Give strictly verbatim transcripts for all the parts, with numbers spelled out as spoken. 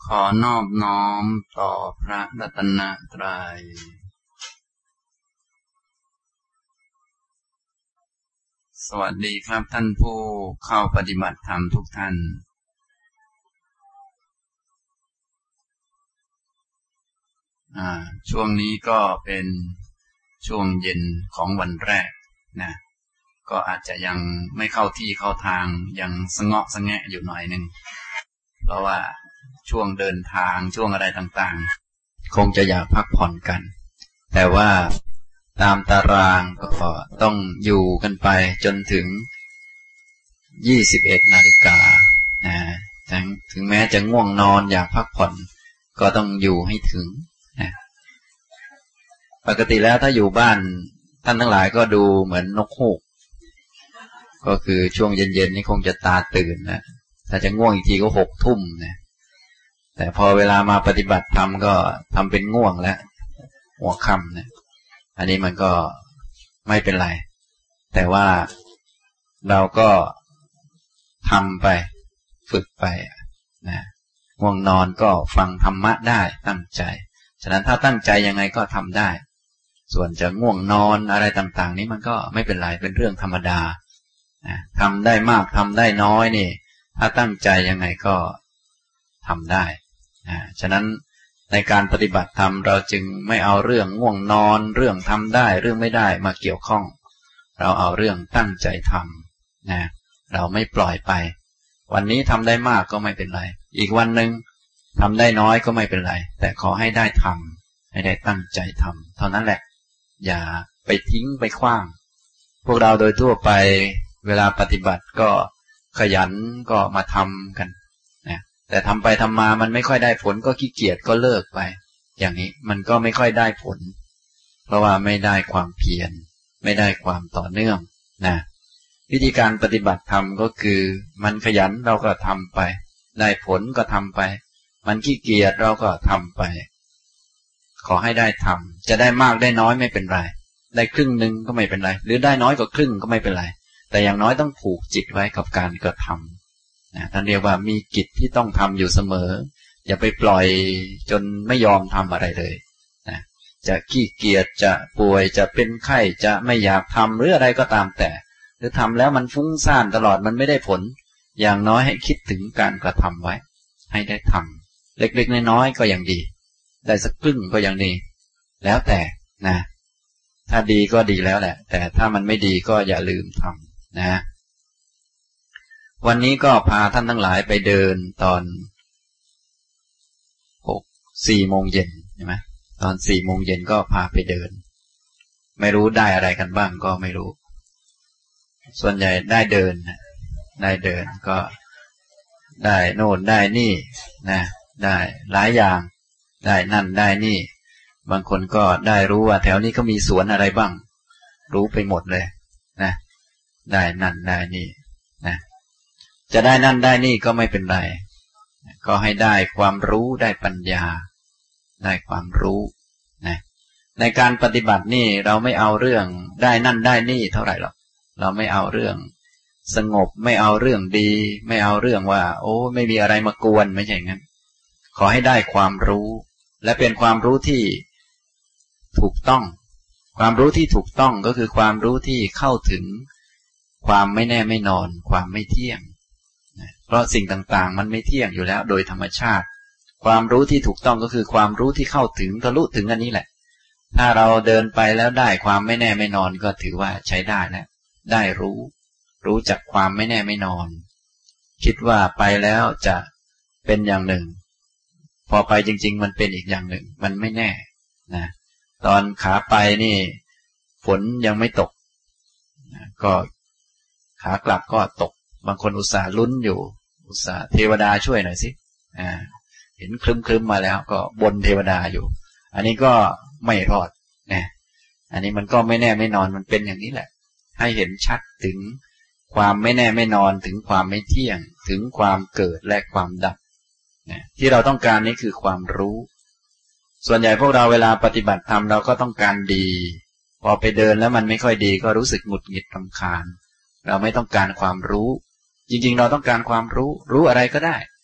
ขอนอบน้อมต่อพระรัตนตรัยสวัสดีครับท่านผู้เข้าปฏิบัติธรรมทุกท่านอ่าช่วงนี้ก็เป็นช่วงเย็นของวันแรกนะก็อาจจะยังไม่เข้าที่เข้าทางยังสะเงาะสะแงะอยู่หน่อยนึงเพราะว่าช่วงเดินทางช่วงอะไรต่างๆคงจะอยากพักผ่อนกันแต่ว่าตามตารางก็ต้องอยู่กันไปจนถึงยี่สิบเอ็ดนาฬิกานะถึงแม้จะง่วงนอนอยากพักผ่อนก็ต้องอยู่ให้ถึงนะปกติแล้วถ้าอยู่บ้านท่านทั้งหลายก็ดูเหมือนนกฮูกก็คือช่วงเย็นๆนี่คงจะตาตื่นนะถ้าจะง่วงอีกทีก็หกทุ่มนะแต่พอเวลามาปฏิบัติธรรมก็ทำเป็นง่วงแล้วหัวค่ำนะอันนี้มันก็ไม่เป็นไรแต่ว่าเราก็ทำไปฝึกไปนะง่วงนอนก็ฟังธรรมะได้ตั้งใจฉะนั้นถ้าตั้งใจยังไงก็ทำได้ส่วนจะง่วงนอนอะไรต่างๆนี้มันก็ไม่เป็นไรเป็นเรื่องธรรมดานะทำได้มากทำได้น้อยนี่ถ้าตั้งใจยังไงก็ทำได้นะฉะนั้นในการปฏิบัติธรรมเราจึงไม่เอาเรื่องง่วงนอนเรื่องทำได้เรื่องไม่ได้มาเกี่ยวข้องเราเอาเรื่องตั้งใจทำนะเราไม่ปล่อยไปวันนี้ทำได้มากก็ไม่เป็นไรอีกวันหนึ่งทำได้น้อยก็ไม่เป็นไรแต่ขอให้ได้ทำให้ได้ตั้งใจทำเท่านั้นแหละอย่าไปทิ้งไปขว้างพวกเราโดยทั่วไปเวลาปฏิบัติก็ขยันก็มาทำกันนะแต่ทำไปทำมามันไม่ค่อยได้ผลก็ขี้เกียจก็เลิกไปอย่างนี้มันก็ไม่ค่อยได้ผลเพราะว่าไม่ได้ความเพียรไม่ได้ความต่อเนื่องนะวิธีการปฏิบัติธรรมก็คือมันขยันเราก็ทำไปได้ผลก็ทำไปมันขี้เกียจเราก็ทำไปขอให้ได้ทำจะได้มากได้น้อยไม่เป็นไรได้ครึ่งนึงก็ไม่เป็นไรหรือได้น้อยกว่าครึ่งก็ไม่เป็นไรแต่อย่างน้อยต้องผูกจิตไว้กับการกระทำนะท่านเรียกว่ามีกิจที่ต้องทำอยู่เสมออย่าไปปล่อยจนไม่ยอมทำอะไรเลยนะจะขี้เกียจจะป่วยจะเป็นไข้จะไม่อยากทำหรืออะไรก็ตามแต่หรือทำแล้วมันฟุ้งซ่านตลอดมันไม่ได้ผลอย่างน้อยให้คิดถึงการกระทำไว้ให้ได้ทำเล็กๆน้อยๆก็ยังดีได้สักครึ่งก็ยังดีแล้วแต่นะถ้าดีก็ดีแล้วแหละแต่ถ้ามันไม่ดีก็อย่าลืมทำนะวันนี้ก็พาท่านทั้งหลายไปเดินตอนหกสี่โมงเย็นใช่ไหมตอนสี่โมงเย็นก็พาไปเดินไม่รู้ได้อะไรกันบ้างก็ไม่รู้ส่วนใหญ่ได้เดินได้เดินก็ได้โน่นได้นี่นะได้หลายอย่างได้นั่นได้นี่บางคนก็ได้รู้ว่าแถวนี้เขามีสวนอะไรบ้างรู้ไปหมดเลยนะได้นั่นได้นี่นะจะได้นั่นได้นี่ก็ไม่เป็นไรก็ให้ได้ความรู้ได้ปัญญาได้ความรู้นะในการปฏิบัตินี่เราไม่เอาเรื่องได้นั่นได้นี่เท่าไหร่หรอกเราไม่เอาเรื่องสงบไม่เอาเรื่องดีไม่เอาเรื่องว่าโอ้ไม่มีอะไรมากวนไม่ใช่งั้นขอให้ได้ความรู้และเป็นความรู้ที่ถูกต้องความรู้ที่ถูกต้องก็คือความรู้ที่เข้าถึงความไม่แน่ไม่นอนความไม่เที่ยงเพราะสิ่งต่างๆมันไม่เที่ยงอยู่แล้วโดยธรรมชาติความรู้ที่ถูกต้องก็คือความรู้ที่เข้าถึงทะลุถึงอันนี้แหละถ้าเราเดินไปแล้วได้ความไม่แน่ไม่นอนก็ถือว่าใช้ได้แล้วได้รู้รู้จักความไม่แน่ไม่นอนคิดว่าไปแล้วจะเป็นอย่างหนึ่งพอไปจริงๆมันเป็นอีกอย่างหนึ่งมันไม่แน่นะตอนขาไปนี่ฝนยังไม่ตกนะก็ขากลับก็ตกบางคนอุตส่าห์ลุ้นอยู่อุตส่าห์เทวดาช่วยหน่อยสิอ่าเห็นคลึ้มๆมาแล้วก็บนเทวดาอยู่อันนี้ก็ไม่รอดนะอันนี้มันก็ไม่แน่ไม่นอนมันเป็นอย่างนี้แหละให้เห็นชัดถึงความไม่แน่ไม่นอนถึงความไม่เที่ยงถึงความเกิดและความดับนะที่เราต้องการนี้คือความรู้ส่วนใหญ่พวกเราเวลาปฏิบัติธรรมเราก็ต้องการดีพอไปเดินแล้วมันไม่ค่อยดีก็รู้สึกหงุดหงิดรำคาญเราไม่ต้องการความรู้จริงๆเราต้องการความรู้รู้อะไรก็ได้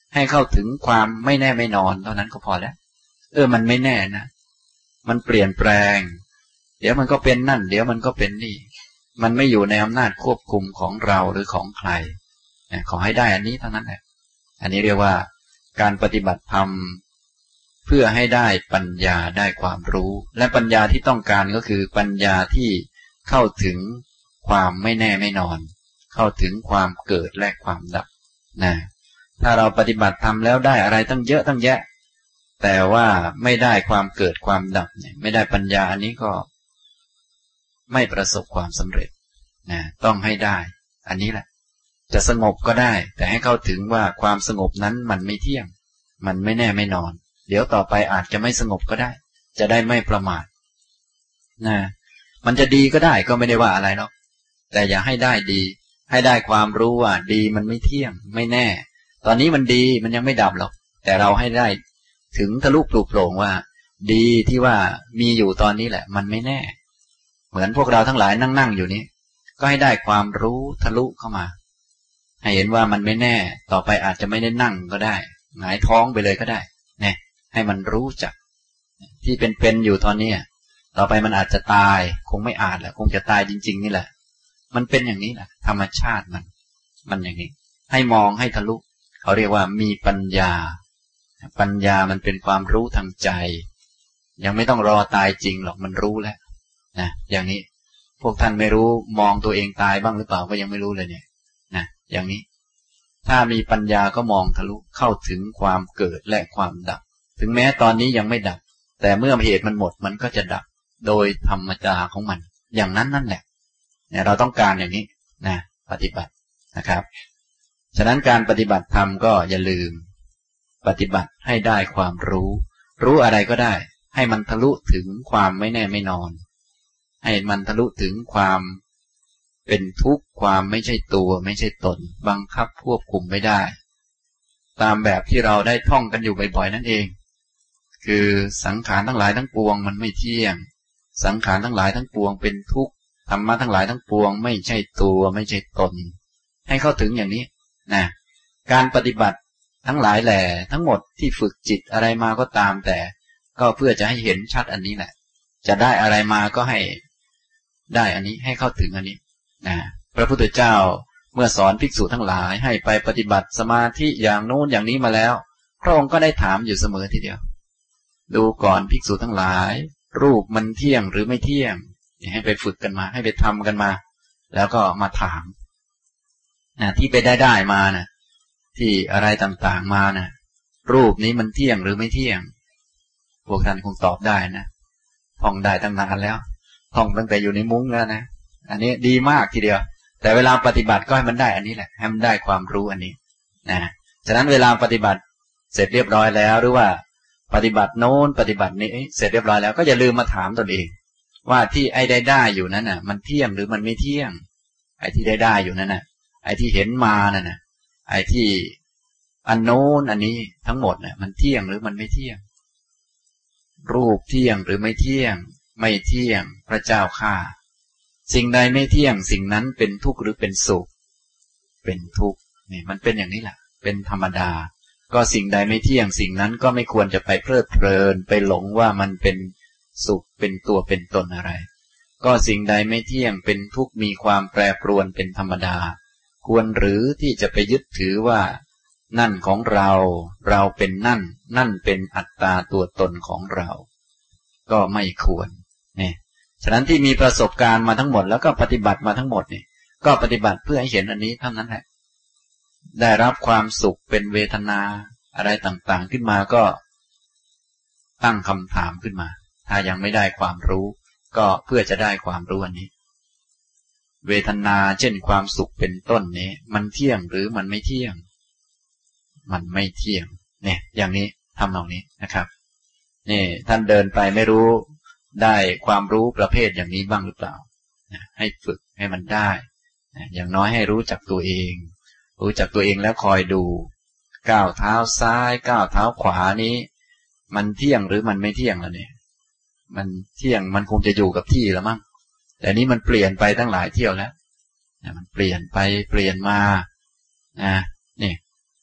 ให้เข้าถึงความไม่แน่ไม่นอนเท่านั้นก็พอแล้วเออมันไม่แน่นะมันเปลี่ยนแปลงเดี๋ยวมันก็เป็นนั่นเดี๋ยวมันก็เป็นนี่มันไม่อยู่ในอำนาจควบคุมของเราหรือของใครขอให้ได้อันนี้เท่านั้นแหละอันนี้เรียกว่าการปฏิบัติธรรมเพื่อให้ได้ปัญญาได้ความรู้และปัญญาที่ต้องการก็คือปัญญาที่เข้าถึงความไม่แน่ไม่นอนเข้าถึงความเกิดและความดับนะถ้าเราปฏิบัติธรรมแล้วได้อะไรตั้งเยอะตั้งแยะแต่ว่าไม่ได้ความเกิดความดับเนี่ยไม่ได้ปัญญาอันนี้ก็ไม่ประสบความสำเร็จนะต้องให้ได้อันนี้แหละจะสงบก็ได้แต่ให้เข้าถึงว่าความสงบนั้นมันไม่เที่ยงมันไม่แน่ไม่นอนเดี๋ยวต่อไปอาจจะไม่สงบก็ได้จะได้ไม่ประมาทนะมันจะดีก็ได้ก็ไม่ได้ว่าอะไรหรอกแต่อย่าให้ได้ดีให้ได้ความรู้ว่าดีมันไม่เที่ยงไม่แน่ตอนนี้มันดีมันยังไม่ดับหรอกแต่เราให้ได้ถึงทะลุปลุกโปร่งว่าดีที่ว่ามีอยู่ตอนนี้แหละมันไม่แน่เหมือนพวกเราทั้งหลายนั่งๆอยู่นี้ก็ให้ได้ความรู้ทะลุเข้ามาให้เห็นว่ามันไม่แน่ต่อไปอาจจะไม่ได้นั่งก็ได้หงายท้องไปเลยก็ได้เนี่ยให้มันรู้จักที่เป็นๆอยู่ตอนนี้ต่อไปมันอาจจะตายคงไม่อาจแหละคงจะตายจริงๆนี่แหละมันเป็นอย่างนี้แหละธรรมชาติมันมันอย่างนี้ให้มองให้ทะลุเขาเรียกว่ามีปัญญาปัญญามันเป็นความรู้ทางใจยังไม่ต้องรอตายจริงหรอกมันรู้แล้วนะอย่างนี้พวกท่านไม่รู้มองตัวเองตายบ้างหรือเปล่าก็ยังไม่รู้เลยเนี่ยนะอย่างนี้ถ้ามีปัญญาก็มองทะลุเข้าถึงความเกิดและความดับถึงแม้ตอนนี้ยังไม่ดับแต่เมื่อเหตุมันหมดมันก็จะดับโดยธรรมชาติของมันอย่างนั้นนั่นแหละเนี่ยเราต้องการอย่างนี้นะปฏิบัตินะครับฉะนั้นการปฏิบัติธรรมก็อย่าลืมปฏิบัติให้ได้ความรู้รู้อะไรก็ได้ให้มันทะลุถึงความไม่แน่ไม่นอนให้มันทะลุถึงความเป็นทุกข์ความไม่ใช่ตัวไม่ใช่ตนบังคับควบคุมไม่ได้ตามแบบที่เราได้ท่องกันอยู่บ่อยๆนั่นเองคือสังขารทั้งหลายทั้งปวงมันไม่เที่ยงสังขารทั้งหลายทั้งปวงเป็นทุกข์ธรรมะทั้งหลายทั้งปวงไม่ใช่ตัวไม่ใช่ตนให้เข้าถึงอย่างนี้นะการปฏิบัติทั้งหลายแหล่ทั้งหมดที่ฝึกจิตอะไรมาก็ตามแต่ก็เพื่อจะให้เห็นชัดอันนี้แหละจะได้อะไรมาก็ให้ได้อันนี้ให้เข้าถึงอันนี้นะพระพุทธเจ้าเมื่อสอนภิกษุทั้งหลายให้ไปปฏิบัติสมาธิอย่างโน้นอย่างนี้มาแล้วพระองค์ก็ได้ถามอยู่เสมอทีเดียวดูก่อนภิกษุทั้งหลายรูปมันเที่ยงหรือไม่เที่ยงให้ไปฝึกกันมาให้ไปทำกันมาแล้วก็มาถามนะที่ไปได้ได้มานะที่อะไรต่างๆมานะรูปนี้มันเที่ยงหรือไม่เที่ยงพวกท่านคงตอบได้นะท่องได้ตั้งนานแล้วท่องตั้งแต่อยู่ในมุ้งแล้วนะอันนี้ดีมากทีเดียวแต่เวลาปฏิบัติก็ให้มันได้อันนี้แหละให้มันได้ความรู้อันนี้นะฉะนั้นเวลาปฏิบัติเสร็จเรียบร้อยแล้วหรือว่าปฏิบัติโน้นปฏิบัตินี้เสร็จเรียบร้อยแล้วก็อย่าลืมมาถามตนเองว่าที่ไอ้ได้ได้อยู่นั้นน่ะมันเที่ยงหรือมันไม่เที่ยงไอ้ที่ได้ได้อยู่นั้นน่ะไอ้ที่เห็นมานั่นน่ะไอ้ที่อันโน้นอันนี้ทั้งหมดน่ะมันเที่ยงหรือมันไม่เที่ยงรูปเที่ยงหรือไม่เที่ยงไม่เที่ยงพระเจ้าข้าสิ่งใดไม่เที่ยงสิ่งนั้นเป็นทุกข์หรือเป็นสุขเป็นทุกข์นี่มันเป็นอย่างนี้แหละเป็นธรรมดาก็สิ่งใดไม่เที่ยงสิ่งนั้นก็ไม่ควรจะไปเพลิดเพลินไปหลงว่ามันเป็นสุขเป็นตัวเป็นตนอะไรก็สิ่งใดไม่เที่ยงเป็นทุกข์มีความแปรปรวนเป็นธรรมดาควรหรือที่จะไปยึดถือว่านั่นของเราเราเป็นนั่นนั่นเป็นอัตตาตัวตนของเราก็ไม่ควรนี่ฉะนั้นที่มีประสบการณ์มาทั้งหมดแล้วก็ปฏิบัติมาทั้งหมดนี่ก็ปฏิบัติเพื่อให้เห็นอันนี้เท่านั้นแหละได้รับความสุขเป็นเวทนาอะไรต่างๆขึ้นมาก็ตั้งคำถามขึ้นมาถ้ายังไม่ได้ความรู้ก็เพื่อจะได้ความรู้อันนี้เวทนาเช่นความสุขเป็นต้นนี้มันเที่ยงหรือมันไม่เที่ยงมันไม่เที่ยงเนี่ยอย่างนี้ทำตรงนี้นะครับนี่ท่านเดินไปไม่รู้ได้ความรู้ประเภทอย่างนี้บ้างหรือเปล่าให้ฝึกให้มันได้อย่างน้อยให้รู้จักตัวเองรู้จักตัวเองแล้วคอยดูก้าวเท้าซ้ายก้าวเท้าขวานี้มันเที่ยงหรือมันไม่เที่ยงแล้วเนี่ยมันเที่ยงมันคงจะอยู่กับที่แล้วมั้งแต่นี้มันเปลี่ยนไปตั้งหลายเที่ยวแล้วมันเปลี่ยนไปเปลี่ยนมานะนี่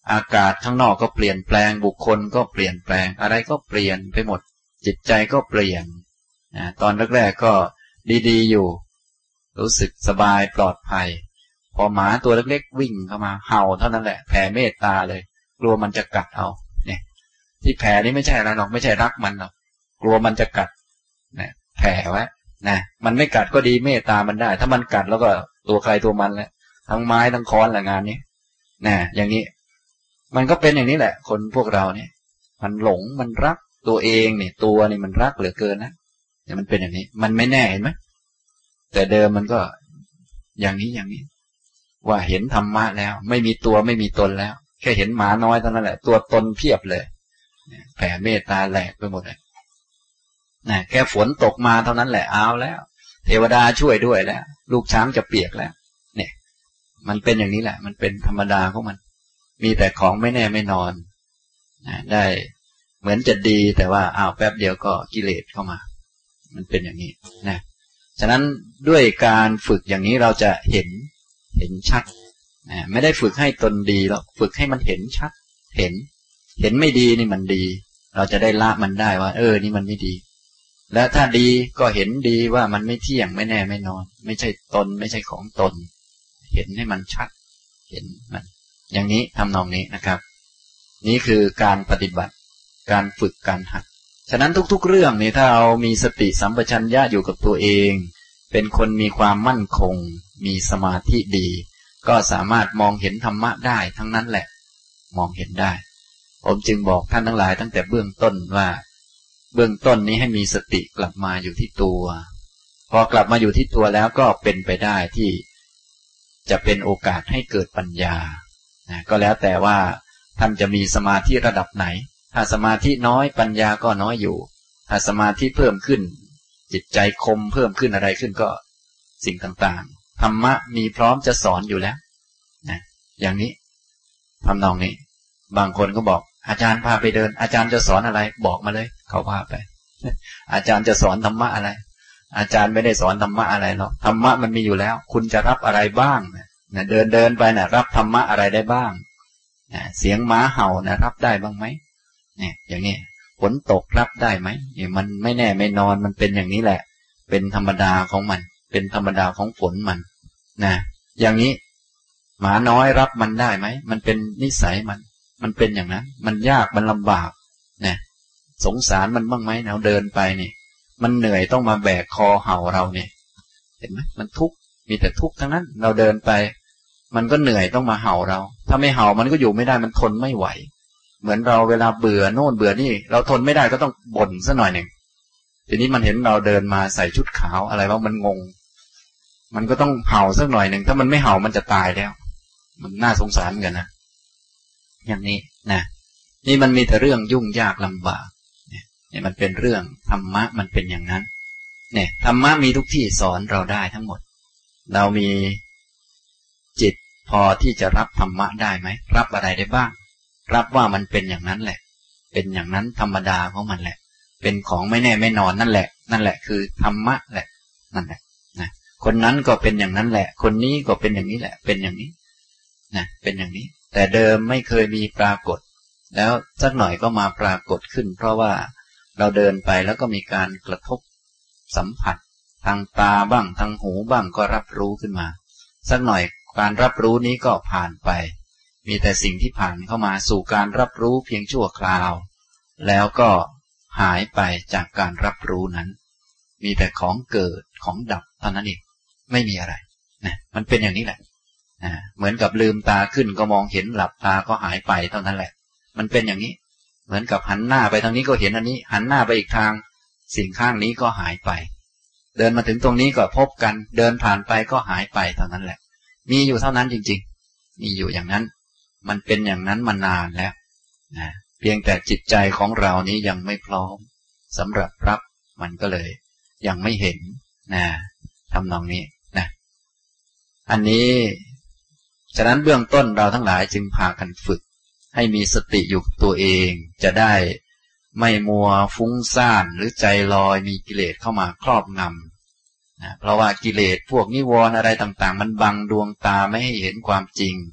อากาศข้างนอกก็เปลี่ยนแปลงบุคคลก็เปลี่ยนแปลงอะไรก็เปลี่ยนไปหมดจิตใจก็เปลี่ยนนะตอนแรกๆก็ดีๆอยู่รู้สึกสบายปลอดภัยพอหมาตัวเล็กๆวิ่งเข้ามาเห่าเท่านั้นแหละแผ่เมตตาเลยกลัวมันจะกัดเอาเนี่ยที่แผ่นี่ไม่ใช่อะไรหรอกไม่ใช่รักมันหรอกกลัวมันจะกัดนะแผ่ไว้นะมันไม่กัดก็ดีเมตตามันได้ถ้ามันกัดแล้วก็ตัวใครตัวมันแหละทั้งไม้ทั้งค้อนแหละงานนี้นะอย่างนี้มันก็เป็นอย่างนี้แหละคนพวกเราเนี่ยมันหลงมันรักตัวเองเนี่ยตัวนี่มันรักเหลือเกินนะแต่มันเป็นอย่างนี้มันไม่แน่เห็นไหมแต่เดิมมันก็อย่างนี้อย่างนี้ว่าเห็นธรรมะแล้วไม่มีตัวไม่มีตนแล้วแค่เห็นหมาน้อยเท่านั้นแหละตัวตนเพียบเลยแผ่เมตตาแหลกไปหมดเลยนะแค่ฝนตกมาเท่านั้นแหละเอาแล้วเทวดาช่วยด้วยแล้วลูกช้างจะเปียกแล้วเนี่ยมันเป็นอย่างนี้แหละมันเป็นธรรมดาของมันมีแต่ของไม่แน่ไม่นอนนะได้เหมือนจะดีแต่ว่าอ้าวแป๊บเดียวก็กิเลสเข้ามามันเป็นอย่างนี้นะฉะนั้นด้วยการฝึกอย่างนี้เราจะเห็นเห็นชัดนะไม่ได้ฝึกให้ตนดีหรอกฝึกให้มันเห็นชัดเห็นเห็นไม่ดีนี่มันดีเราจะได้ละมันได้ว่าเออนี่มันไม่ดีและถ้าดีก็เห็นดีว่ามันไม่เที่ยงไม่แน่ไม่นอนไม่ใช่ตนไม่ใช่ของตนเห็นให้มันชัดเห็นมันอย่างนี้ทำนองนี้นะครับนี่คือการปฏิบัติการฝึกการหัดฉะนั้นทุกๆเรื่องนี่ถ้าเรามีสติสัมปชัญญะอยู่กับตัวเองเป็นคนมีความมั่นคงมีสมาธิดีก็สามารถมองเห็นธรรมะได้ทั้งนั้นแหละมองเห็นได้ผมจึงบอกท่านทั้งหลายตั้งแต่เบื้องต้นว่าเบื้องต้นนี้ให้มีสติกลับมาอยู่ที่ตัวพอกลับมาอยู่ที่ตัวแล้วก็เป็นไปได้ที่จะเป็นโอกาสให้เกิดปัญญานะก็แล้วแต่ว่าท่านจะมีสมาธิระดับไหนถ้าสมาธิน้อยปัญญาก็น้อยอยู่ถ้าสมาธิเพิ่มขึ้นจิตใจคมเพิ่มขึ้นอะไรขึ้นก็สิ่งต่างๆธรรมะมีพร้อมจะสอนอยู่แล้วนะอย่างนี้ทำนองนี้บางคนก็บอกอาจารย์พาไปเดินอาจารย์จะสอนอะไรบอกมาเลยเขาพาไปอาจารย์จะสอนธรรมะอะไรอาจารย์ไม่ได้สอนธรรมะอะไรหรอกธรรมะมันมีอยู่แล้วคุณจะรับอะไรบ้างนะเดินเดินไปนะรับธรรมะอะไรได้บ้างนะเสียงหมาเห่านะรับได้บ้างไหมเนี่ยอย่างนี้ฝนตกรับได้ไหมเนี่ยมันไม่แน่ไม่นอนมันเป็นอย่างนี้แหละเป็นธรรมดาของมันเป็นธรรมดาของฝนมันนะอย่างนี้หมาน้อยรับมันได้ไหมมันเป็นนิสัยมันมันเป็นอย่างนั้นมันยากมันลำบากนะสงสารมันบ้างไหมเราเดินไปนี่มันเหนื่อยต้องมาแบกคอเห่าเราเนี่ยเห็นไหมมันทุกข์มีแต่ทุกข์ทั้งนั้นเราเดินไปมันก็เหนื่อยต้องมาเห่าเราถ้าไม่เห่ามันก็อยู่ไม่ได้มันทนไม่ไหวเหมือนเราเวลาเบื่อโน่นเบื่อนี่เราทนไม่ได้ก็ต้องบ่นซะหน่อยหนึ่งทีนี้มันเห็นเราเดินมาใส่ชุดขาวอะไรว่ามันงงมันก็ต้องเห่าสักหน่อยหนึ่งถ้ามันไม่เห่ามันจะตายแล้วมันน่าสงสารเหมือนกันนะอย่างนี้นะนี่มันมีแต่เรื่องยุ่งยากลำบากเนี่ยมันเป็นเรื่องธรรมะมันเป็นอย่างนั้นเนี่ยธรรมะมีทุกที่สอนเราได้ทั้งหมดเรามีจิตพอที่จะรับธรรมะได้ไหมรับอะไรได้บ้างรับว่ามันเป็นอย่างนั้นแหละเป็นอย่างนั้นธรรมดาของมันแหละเป็นของไม่แน่ไม่นอนนั่นแหละนั่นแหละคือธรรมะแหละนั่นแหละนะคนนั้นก็เป็นอย่างนั้นแหละคนนี้ก็เป็นอย่างนี้แหละเป็นอย่างนี้นะเป็นอย่างนี้แต่เดิมไม่เคยมีปรากฏแล้วสักหน่อยก็มาปรากฏขึ้นเพราะว่าเราเดินไปแล้วก็มีการกระทบสัมผัสทางตาบ้างทางหูบ้างก็รับรู้ขึ้นมาสักหน่อยการรับรู้นี้ก็ผ่านไปมีแต่สิ่งที่ผ่านเข้ามาสู่การรับรู้เพียงชั่วคราวแล้วก็หายไปจากการรับรู้นั้นมีแต่ของเกิดของดับเท่านั้นเองไม่มีอะไรนะมันเป็นอย่างนี้แหละนะเหมือนกับลืมตาขึ้นก็มองเห็นหลับตาก็หายไปเท่านั้นแหละมันเป็นอย่างนี้เหมือนกับหันหน้าไปทางนี้ก็เห็นอันนี้หันหน้าไปอีกทางสิ่งข้างนี้ก็หายไปเดินมาถึงตรงนี้ก็พบกันเดินผ่านไปก็หายไปเท่านั้นแหละมีอยู่เท่านั้นจริงๆมีอยู่อย่างนั้นมันเป็นอย่างนั้นมานานแล้วนะเพียงแต่จิตใจของเรานี้ยังไม่พร้อมสำหรับรับมันก็เลยยังไม่เห็นนะทำนองนี้นะอันนี้ฉะนั้นเบื้องต้นเราทั้งหลายจึงพากันฝึกให้มีสติอยู่ตัวเองจะได้ไม่มัวฟุ้งซ่านหรือใจลอยมีกิเลสเข้ามาครอบงำนะเพราะว่ากิเลสพวกนิวรณ์อะไรต่างๆมันบังดวงตาไม่ให้เห็นความจริง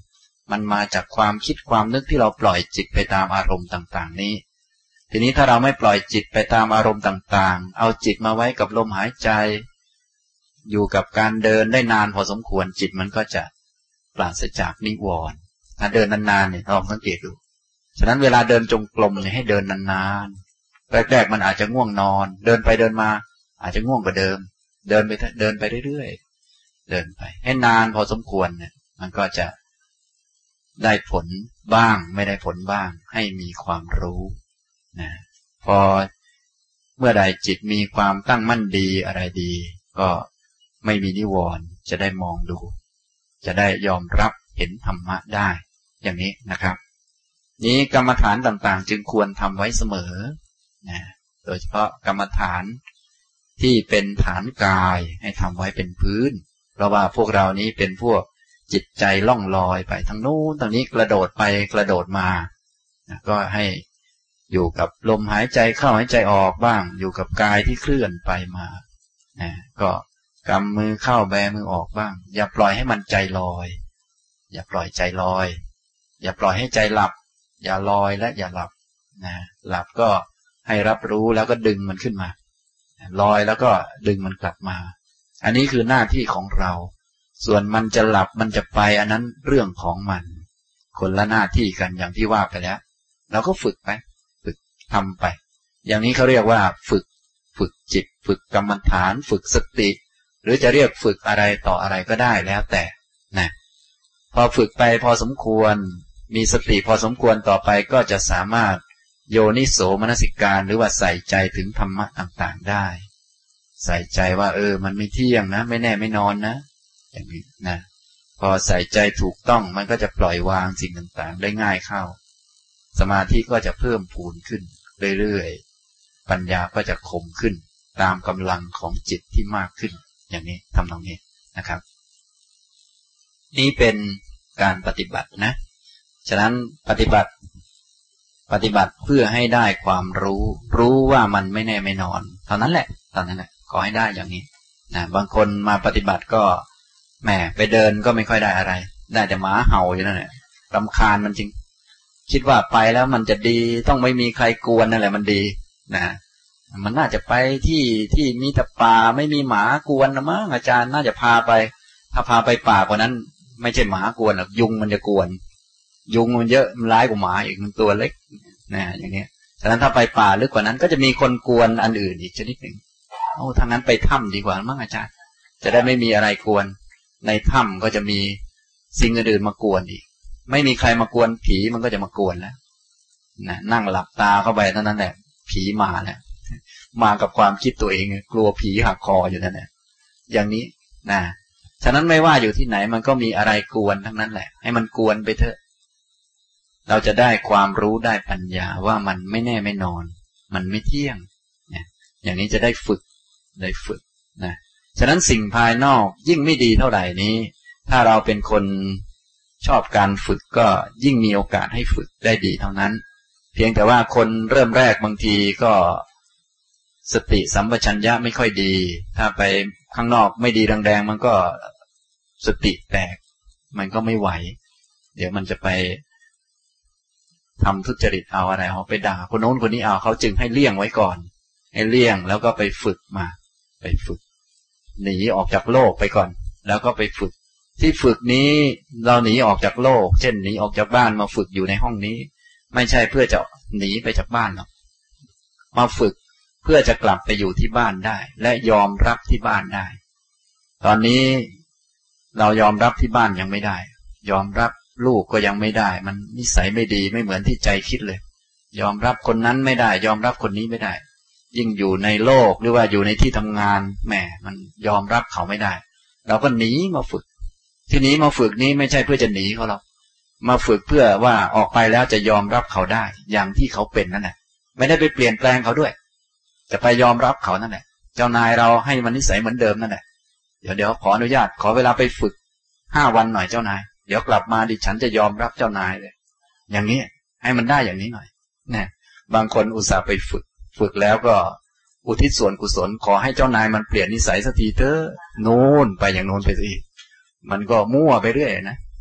มันมาจากความคิดความนึกที่เราปล่อยจิตไปตามอารมณ์ต่างๆนี้ทีนี้ถ้าเราไม่ปล่อยจิตไปตามอารมณ์ต่างๆเอาจิตมาไว้กับลมหายใจอยู่กับการเดินได้นานพอสมควรจิตมันก็จะปราศจากนิวรณ์ถ้าเดินนานๆเนี่ยลองสังเกตดูฉะนั้นเวลาเดินจงกรมเนี่ยให้เดินนานๆแรกๆมันอาจจะง่วงนอนเดินไปเดินมาอาจจะง่วงกว่าเดิมเดินไปเดินไปเรื่อยๆเดินไปให้นานพอสมควรเนี่ยมันก็จะได้ผลบ้างไม่ได้ผลบ้างให้มีความรู้นะพอเมื่อใดจิตมีความตั้งมั่นดีอะไรดีก็ไม่มีนิวรณ์จะได้มองดูจะได้ยอมรับเห็นธรรมะได้อย่างนี้นะครับนี้กรรมฐานต่างๆจึงควรทำไว้เสมอนะโดยเฉพาะกรรมฐานที่เป็นฐานกายให้ทำไว้เป็นพื้นเพราะว่าพวกเรานี้เป็นพวกจิตใจล่องลอยไปทั้งนู้นทางนี้กระโดดไปกระโดดมานะก็ให้อยู่กับลมหายใจเข้าหายใจออกบ้างอยู่กับกายที่เคลื่อนไปมานะก็กำมือเข้าแบมือออกบ้างอย่าปล่อยให้มันใจลอยอย่าปล่อยใจลอยอย่าปล่อยให้ใจหลับอย่าลอยและอย่าหลับนะหลับก็ให้รับรู้แล้วก็ดึงมันขึ้นมาลอยแล้วก็ดึงมันกลับมาอันนี้คือหน้าที่ของเราส่วนมันจะหลับมันจะไปอันนั้นเรื่องของมันคนละหน้าที่กันอย่างที่ว่าไปแล้วเราก็ฝึกไปฝึกทำไปอย่างนี้เขาเรียกว่าฝึกฝึกจิตฝึกกรรมฐานฝึกสติหรือจะเรียกฝึกอะไรต่ออะไรก็ได้แล้วแต่นะพอฝึกไปพอสมควรมีสติพอสมควรต่อไปก็จะสามารถโยนิโสมนสิการหรือว่าใส่ใจถึงธรรมะต่างๆได้ใส่ใจว่าเออมันไม่เที่ยงนะไม่แน่ไม่นอนนะอย่างนี้นะพอใส่ใจถูกต้องมันก็จะปล่อยวางสิ่งต่างๆได้ง่ายเข้าสมาธิก็จะเพิ่มพูนขึ้นเรื่อยๆปัญญาก็จะคมขึ้นตามกำลังของจิตที่มากขึ้นอย่างนี้ทำตรงนี้นะครับนี่เป็นการปฏิบัตินะฉะนั้นปฏิบัติปฏิบัติเพื่อให้ได้ความรู้รู้ว่ามันไม่แน่ไม่นอนเท่านั้นแหละเท่านั้นแหละขอให้ได้อย่างนี้นะบางคนมาปฏิบัติก็แหมไปเดินก็ไม่ค่อยได้อะไรได้แต่หมาเห่าอยู่นั่นแหละรำคาญมันจริงคิดว่าไปแล้วมันจะดีต้องไม่มีใครกวนนั่นแหละมันดีนะมันน่าจะไปที่ที่มีแต่ป่าไม่มีหมากวนนะมั้งอาจารย์น่าจะพาไปถ้าพาไปป่ากว่านั้นไม่ใช่หมากวนหรอกยุงมันจะกวนยุงมันเยอะมันร้ายกว่าหมาอีกมันตัวเล็กนะอย่างนี้ฉะนั้นถ้าไปป่าลึกกว่านั้นก็จะมีคนกวนอันอื่นอีกชนิดหนึ่งโอ้ทางนั้นไปถ้ำดีกว่ามั้งอาจารย์จะได้ไม่มีอะไรกวนในถ้ำก็จะมีสิ่งอื่นๆมากวนอีกไม่มีใครมากวนผีมันก็จะมากวนแล้วนะนั่งหลับตาเข้าไปเท่านั้นแหละผีมาแล้วมากับความคิดตัวเองกลัวผีหักคออยู่นั่นแหละอย่างนี้นะฉะนั้นไม่ว่าอยู่ที่ไหนมันก็มีอะไรกวนทั้งนั้นแหละให้มันกวนไปเถอะเราจะได้ความรู้ได้ปัญญาว่ามันไม่แน่ไม่นอนมันไม่เที่ยงเนี่ยอย่างนี้จะได้ฝึกได้ฝึกนะฉะนั้นสิ่งภายนอกยิ่งไม่ดีเท่าไหร่นี้ถ้าเราเป็นคนชอบการฝึกก็ยิ่งมีโอกาสให้ฝึกได้ดีเท่านั้นเพียงแต่ว่าคนเริ่มแรกบางทีก็สติสัมปชัญญะไม่ค่อยดีถ้าไปข้างนอกไม่ดีแรงๆมันก็สติแตกมันก็ไม่ไหวเดี๋ยวมันจะไปทำทุจริตเอาอะไรเอาไปด่าคนโน้นคนนี้เอาเขาจึงให้เลี่ยงไว้ก่อนให้เลี่ยงแล้วก็ไปฝึกมาไปฝึกหนีออกจากโลกไปก่อนแล้วก็ไปฝึกที่ฝึกนี้เราหนีออกจากโลกเช่นหนีออกจากบ้านมาฝึกอยู่ในห้องนี้ไม่ใช่เพื่อจะหนีไปจากบ้านหรอกมาฝึกเพื่อจะกลับไปอยู่ที่บ้านได้และยอมรับที่บ้านได้ตอนนี้เรายอมรับที่บ้านยังไม่ได้ยอมรับลูกก็ยังไม่ได้มันนิสัยไม่ดีไม่เหมือนที่ใจคิดเลยยอมรับคนนั้นไม่ได้ยอมรับคนนี้ไม่ได้ยิ่งอยู่ในโลกหรือว่าอยู่ในที่ทำงานแหมมันยอมรับเขาไม่ได้เราก็หนีมาฝึกที่นี้มาฝึกนี้ไม่ใช่เพื่อจะหนีเขาหรอกมาฝึกเพื่อว่าออกไปแล้วจะยอมรับเขาได้อย่างที่เขาเป็นนั่นแหละไม่ได้ไปเปลี่ยนแปลงเขาด้วยจะไปยอมรับเขานั่นแหละเจ้านายเราให้มันนิสัยเหมือนเดิมนั่นแหละเดี๋ยวเดี๋ยวขออนุญาตขอเวลาไปฝึกห้าวันหน่อยเจ้านายเดี๋ยวกลับมาดิฉันจะยอมรับเจ้านายเลยอย่างนี้ให้มันได้อย่างนี้หน่อยนะบางคนอุตส่าห์ไปฝึกฝึกแล้วก็อุทิศส่วนกุศลขอให้เจ้านายมันเปลี่ยนนิสัยสักทีเถอะโน่นไปอย่างโน้นไปอีกมันก็มั่วไปเรื่อยนะ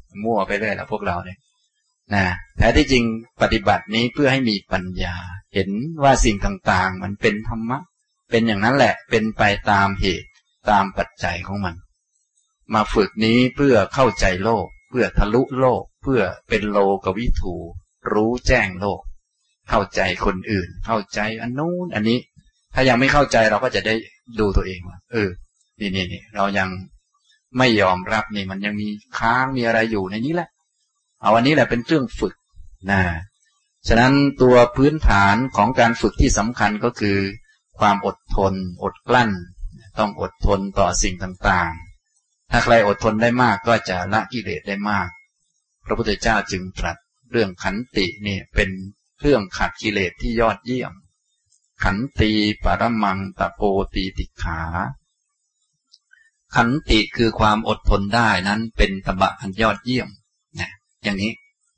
มั่วไปเรื่อยแล้วพวกเราเนี่ยนะแท้ที่จริงปฏิบัตินี้เพื่อให้มีปัญญาเห็นว่าสิ่งต่างๆมันเป็นธรรมะเป็นอย่างนั้นแหละเป็นไปตามเหตุตามปัจจัยของมันมาฝึกนี้เพื่อเข้าใจโลกเพื่อทะลุโลกเพื่อเป็นโลกวิถูรู้แจ้งโลกเข้าใจคนอื่นเข้าใจอันนู้นอันนี้ถ้ายังไม่เข้าใจเราก็จะได้ดูตัวเองว่าเออนี่นี่นี่เรายังไม่ยอมรับนี่มันยังมีค้างมีอะไรอยู่ในนี้แหละเอาอันนี้แหละเป็นเครื่องฝึกนะฉะนั้นตัวพื้นฐานของการฝึกที่สำคัญก็คือความอดทนอดกลั้นต้องอดทนต่อสิ่งต่างๆถ้าใครอดทนได้มากก็จะละกิเลสได้มากพระพุทธเจ้าจึงตรัสเรื่องขันตินี่เป็นเครื่องขัดกิเลสที่ยอดเยี่ยมขันติปรมังตโปตีติขาขันติคือความอดทนได้นั้นเป็นตบะอันยอดเยี่ยมนะอย่างนี้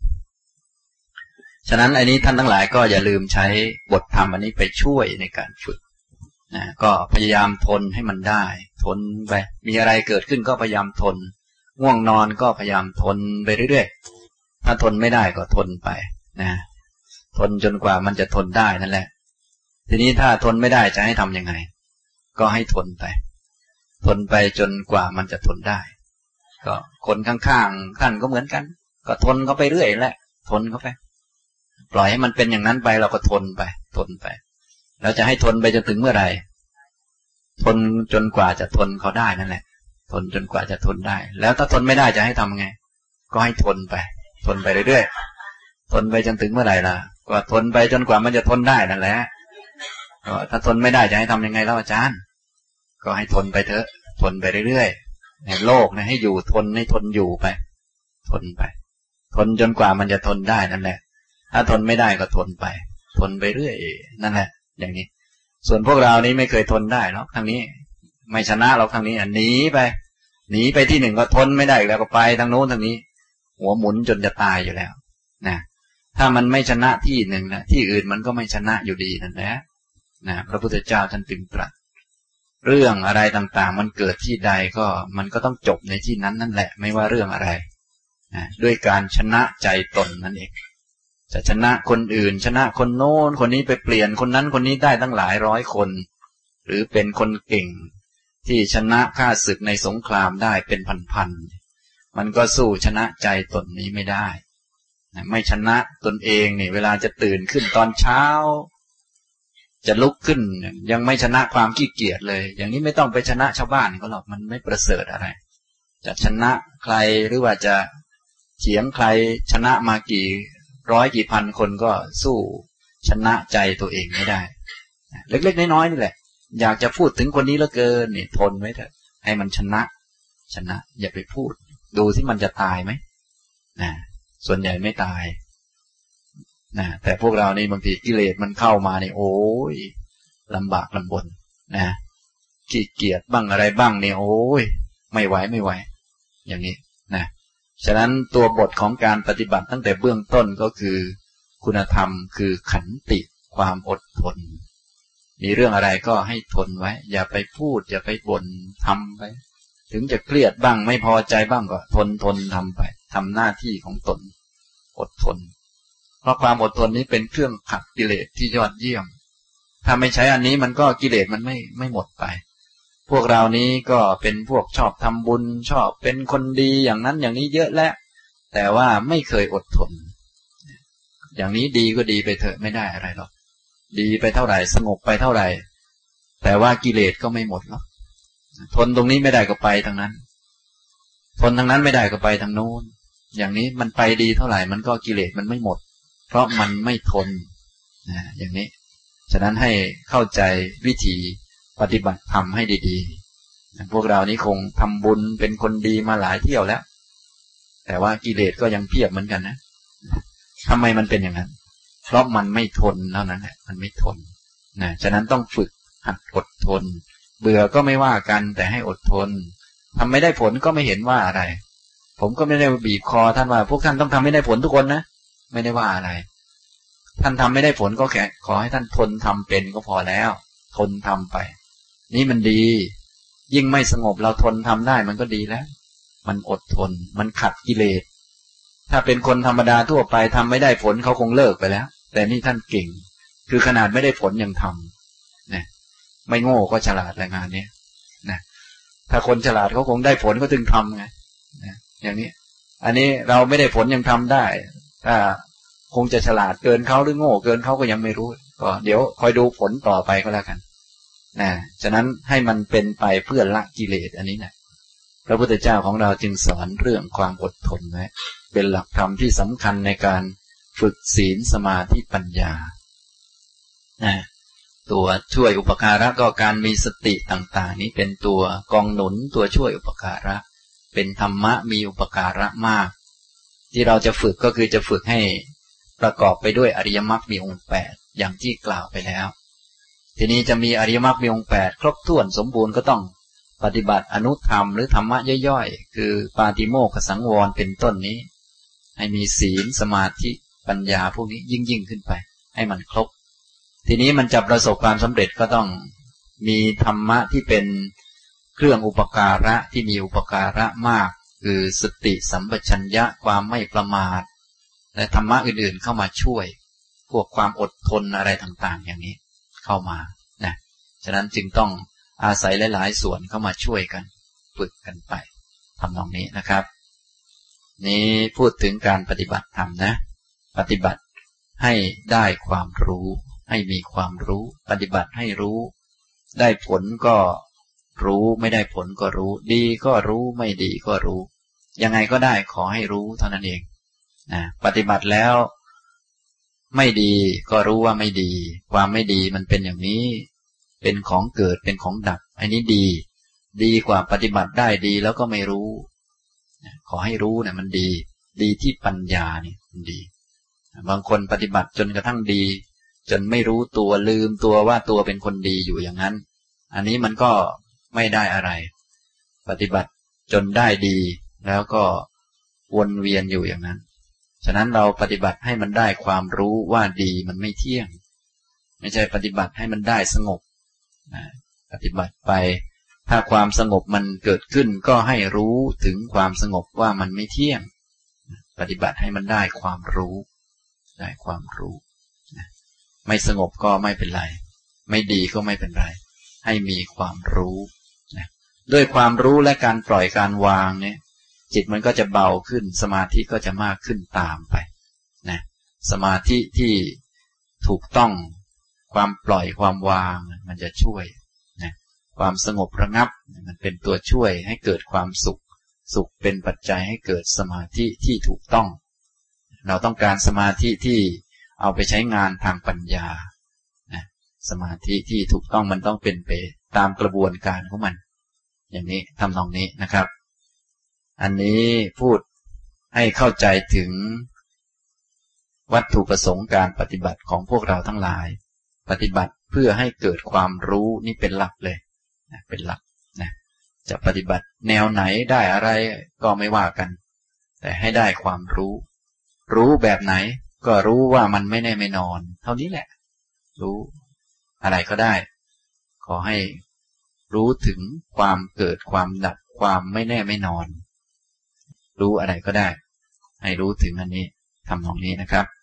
ฉะนั้นอันนี้ท่านทั้งหลายก็อย่าลืมใช้บทธรรมอันนี้ไปช่วยในการฝึกนะก็พยายามทนให้มันได้ทนไปมีอะไรเกิดขึ้นก็พยายามทนง่วงนอนก็พยายามทนไปเรื่อยๆถ้าทนไม่ได้ก็ทนไปนะทนจนกว่ามันจะทนได้นั่นแหละทีนี้ถ้าทนไม่ได้จะให้ทำยังไงก็ให้ทนไปทนไปจนกว่ามันจะทนได้ก็คนข้างๆท่านก็เหมือนกันก็ทนเขาไปเรื่อยแหละทนเขาไปปล่อยให้มันเป็นอย่างนั้นไปเราก็ทนไปทนไปแล้วจะให้ทนไปจนถึงเมื่อไหร่ทนจนกว่าจะทนเขาได้นั่นแหละทนจนกว่าจะทนได้แล้วถ้าทนไม่ได้จะให้ทำไงก็ให้ทนไปทนไปเรื่อยๆทนไปจนถึงเมื่อไหร่ล่ะก็ทนไปจนกว่ามันจะทนได้นั่นแหละถ้าทนไม่ได้จะให้ทำยังไงแล้วอาจารย์ก็ให้ทนไปเถอะทนไปเรื่อยๆในโลกเนี่ยให้อยู่ทนให้ทนอยู่ไปทนไปทนจนกว่ามันจะทนได้นั่นแหละถ้าทนไม่ได้ก็ทนไปทนไปเรื่อยนั่นแหละอย่างนี้ส่วนพวกเรานี้ไม่เคยทนได้หรอกทางนี้ไม่ชนะเราทางนี้หนีไปหนีไปที่หนึ่งก็ทนไม่ได้แล้วก็ไปทางโน้นทางนี้หัวหมุนจนจะตายอยู่แล้วนะถ้ามันไม่ชนะที่หนึ่งนะที่อื่นมันก็ไม่ชนะอยู่ดีนั่นแหละนะพระพุทธเจ้าท่านจึงตรัสเรื่องอะไรต่างๆมันเกิดที่ใดก็มันก็ต้องจบในที่นั้นนั่นแหละไม่ว่าเรื่องอะไรนะด้วยการชนะใจตนนั่นเองจะชนะคนอื่นชนะคนโน้นคนนี้ไปเปลี่ยนคนนั้นคนนี้ได้ตั้งหลายร้อยคนหรือเป็นคนเก่งที่ชนะข้าศึกในสงครามได้เป็นพันๆมันก็สู้ชนะใจตนนี้ไม่ได้นะไม่ชนะตนเองนี่เวลาจะตื่นขึ้นตอนเช้าจะลุกขึ้นยังไม่ชนะความขี้เกียจเลยอย่างนี้ไม่ต้องไปชนะชาวบ้านก็หรอกมันไม่ประเสริฐอะไรจะชนะใครหรือว่าจะเถียงใครชนะมากี่ร้อยกี่พันคนก็สู้ชนะใจตัวเองไม่ได้เล็กๆน้อยๆนี่แหละอยากจะพูดถึงคนนี้เหลือเกินนี่ทนไว้เถอะให้มันชนะชนะอย่าไปพูดดูที่มันจะตายไหมนะส่วนใหญ่ไม่ตายนะแต่พวกเรานี่บางทีกิเลสมันเข้ามานี่โอ้ยลำบากลำบนนะขี้เกียจบ้างอะไรบ้างนี่โอ้ยไม่ไหวไม่ไหวอย่างนี้นะฉะนั้นตัวบทของการปฏิบัติตั้งแต่เบื้องต้นก็คือคุณธรรมคือขันติความอดทนมีเรื่องอะไรก็ให้ทนไว้อย่าไปพูดอย่าไปบ่นทำไปถึงจะเครียดบ้างไม่พอใจบ้างก็ทนทนทำไปทำหน้าที่ของตนอดทนเพราะความอดทนนี้เป็นเครื่องขัดกิเลสที่ยอดเยี่ยมถ้าไม่ใช้อันนี้มันก็กิเลสมันไม่ไม่หมดไปพวกเรานี้ก็เป็นพวกชอบทำบุญชอบเป็นคนดีอย่างนั้นอย่างนี้เยอะแล้วแต่ว่าไม่เคยอดทนอย่างนี้ดีก็ดีไปเถอะไม่ได้อะไรหรอกดีไปเท่าไหร่สงบไปเท่าไหร่แต่ว่ากิเลสก็ไม่หมดหรอกทนตรงนี้ไม่ได้ก็ไปทางนั้นทนทางนั้นไม่ได้ก็ไปทางโน้นอย่างนี้มันไปดีเท่าไหร่มันก็กิเลสมันไม่หมดเพราะมันไม่ทนนะอย่างนี้ฉะนั้นให้เข้าใจวิธีปฏิบัติธรรมให้ดีๆพวกเรานี้คงทำบุญเป็นคนดีมาหลายเที่ยวแล้วแต่ว่ากิเลสก็ยังเพียบเหมือนกันนะทำไมมันเป็นอย่างนั้นเพราะมันไม่ทนเท่านั้นแหละมันไม่ทนนะฉะนั้นต้องฝึกหัดอดทนเบื่อก็ไม่ว่ากันแต่ให้อดทนทำไม่ได้ผลก็ไม่เห็นว่าอะไรผมก็ไม่ได้บีบคอท่านว่าพวกท่านต้องทำให้ได้ผลทุกคนนะไม่ได้ว่าอะไรท่านทำไม่ได้ผลก็แค่ขอให้ท่านทนทำเป็นก็พอแล้วทนทำไปนี่มันดียิ่งไม่สงบเราทนทำได้มันก็ดีแล้วมันอดทนมันขัดกิเลสถ้าเป็นคนธรรมดาทั่วไปทำไม่ได้ผลเขาคงเลิกไปแล้วแต่นี่ท่านเก่งคือขนาดไม่ได้ผลยังทำนะไม่โง่ก็ฉลาดรายงานนี้นะถ้าคนฉลาดเขาคงได้ผลเขาถึงทำไงนะอย่างนี้อันนี้เราไม่ได้ผลยังทำได้ถ้าคงจะฉลาดเกินเขาหรือโง่เกินเขาก็ยังไม่รู้ก็เดี๋ยวคอยดูผลต่อไปก็แล้วกันนะฉะนั้นให้มันเป็นไปเพื่อละกิเลสอันนี้นะพระพุทธเจ้าของเราจึงสอนเรื่องความอดทนไว้เป็นหลักธรรมที่สำคัญในการฝึกศีลสมาธิปัญญานะตัวช่วยอุปการะก็การมีสติต่างๆนี้เป็นตัวกองหนุนตัวช่วยอุปการะเป็นธรรมะมีอุปการะมากที่เราจะฝึกก็คือจะฝึกให้ประกอบไปด้วยอริยมรรคมีองค์แปดอย่างที่กล่าวไปแล้วทีนี้จะมีอริยมรรคมีองค์แปดครบถ้วนสมบูรณ์ก็ต้องปฏิบัติอนุธรรมหรือธรรมะย่อยๆคือปาติโมกขสังวรเป็นต้นนี้ให้มีศีลสมาธิปัญญาพวกนี้ยิ่งยิ่งขึ้นไปให้มันครบทีนี้มันจะประสบความสำเร็จก็ต้องมีธรรมะที่เป็นเครื่องอุปการะที่มีอุปการะมากคือสติสัมปชัญญะความไม่ประมาทและธรรมะอื่นๆเข้ามาช่วยพวกความอดทนอะไรต่างๆอย่างนี้เข้ามานะฉะนั้นจึงต้องอาศัยหลายๆส่วนเข้ามาช่วยกันฝึกกันไปทำตรงนี้นะครับนี้พูดถึงการปฏิบัติธรรมนะปฏิบัติให้ได้ความรู้ให้มีความรู้ปฏิบัติให้รู้ได้ผลก็รู้ไม่ได้ผลก็รู้ดีก็รู้ไม่ดีก็รู้ยังไงก็ได้ขอให้รู้เท่านั้นเองนะปฏิบัติแล้วไม่ดีก็รู้ว่าไม่ดีความไม่ดีมันเป็นอย่างนี้เป็นของเกิดเป็นของดับอันนี้ดีดีกว่าปฏิบัติได้ดีแล้วก็ไม่รู้ขอให้รู้เนี่ยมันดีดีที่ปัญญาเนี่ยมันดีบางคนปฏิบัติจนกระทั่งดีจนไม่รู้ตัวลืมตัวว่าตัวเป็นคนดีอยู่อย่างนั้นอันนี้มันก็ไม่ได้อะไรปฏิบัติจนได้ดีแล้วก็วนเวียนอยู่อย่างนั้นฉะนั้นเราปฏิบัติให้มันได้ความรู้ว่าดีมันไม่เที่ยงไม่ใช่ปฏิบัติให้มันได้สงบปฏิบัติไปถ้าความสงบมันเกิดขึ้นก็ให้รู้ถึงความสงบว่ามันไม่เที่ยงปฏิบัติให้มันได้ความรู้ได้ความรู้ไม่สงบก็ไม่เป็นไรไม่ดีก็ไม่เป็นไรให้มีความรู้ด้วยความรู้และการปล่อยการวางเนี่ยจิตมันก็จะเบาขึ้นสมาธิก็จะมากขึ้นตามไปนะสมาธิที่ถูกต้องความปล่อยความวางมันจะช่วยนะความสงบระงับมันเป็นตัวช่วยให้เกิดความสุขสุขเป็นปัจจัยให้เกิดสมาธิที่ถูกต้องเราต้องการสมาธิที่เอาไปใช้งานทางปัญญานะสมาธิที่ถูกต้องมันต้องเป็นไปตามกระบวนการของมันอย่างนี้ทำตรงนี้นะครับอันนี้พูดให้เข้าใจถึงวัตถุประสงค์การปฏิบัติของพวกเราทั้งหลายปฏิบัติเพื่อให้เกิดความรู้นี่เป็นหลักเลยนะเป็นหลักนะจะปฏิบัติแนวไหนได้อะไรก็ไม่ว่ากันแต่ให้ได้ความรู้รู้แบบไหนก็รู้ว่ามันไม่แน่ไม่นอนเท่านี้แหละรู้อะไรก็ได้ขอให้รู้ถึงความเกิดความดับความไม่แน่ไม่นอนรู้อะไรก็ได้ให้รู้ถึงอันนี้ทำตรงนี้นะครับ